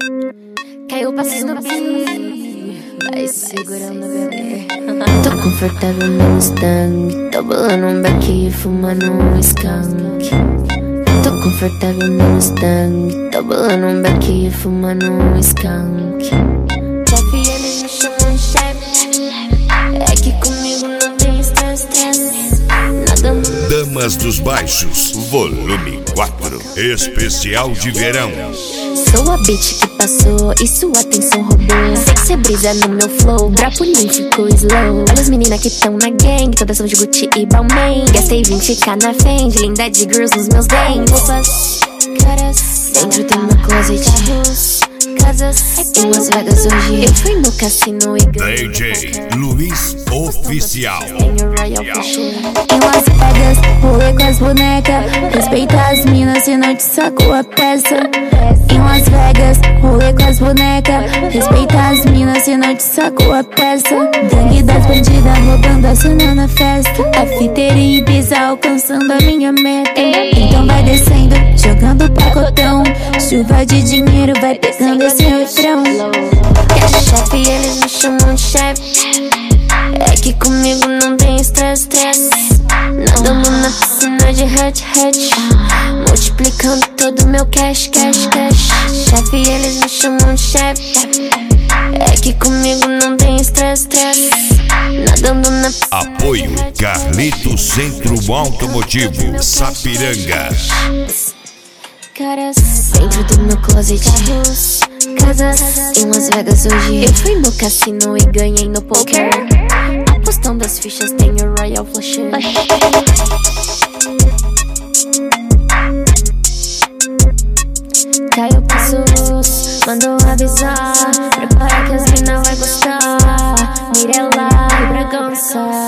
Caiu passos no beat, vai segurando o bebê. Tô confortável no Mustang, tô bolando um beck e fumando um skunk. Tô confortável no Mustang, tô bolando um beck e fumando um skunk. Chefe, eles me chamam de chefe, é que comigo não tem estresse. Nada muda. Damas dos Baixos, volume 4, especial de verão. Sou a bitch que passou e sua atenção roubou. Sei que cê brisa no meu flow, drapo nem ficou slow. Olha as meninas que tão na gang, todas são de Gucci e Balmain. Gastei 20k na Fendi, linda de girls nos meus dentes. Roupas caras dentro do meu closet, carros, casas em Las Vegas hoje. Eu fui no cassino e ganhei DJ Luiz Oficial. tenho Royal Flush. Em Las Vegas, rolê com as bonecas. Respeita as minas e não te saco a peça. Em Las Vegas, rolê com as bonecas. Respeita as minas e não te saco a peça. Gangue das bandidas roubando a cena na festa. A fiteira em Ibiza alcançando a minha meta. Então vai descendo, jogando pacotão. Chuva de dinheiro vai pegando esse refrão. Chefe, eles me chamam de chefe, é que comigo não tem estresse. Nadando na piscina de hatch, multiplicando todo meu cash. Chefe, eles me chamam de chefe, é que comigo não tem estresse. Nadando na piscina. Apoio Carlito Centro Automotivo, Sapiranga. Caras dentro do meu closet, carros, casas em Las Vegas hoje. Eu fui no cassino e ganhei no poker. Apostando as fichas tenho Royal Flush. Caiu passos, mandou avisar. Prepara que as mina vai gostar. Mirella e Bragança.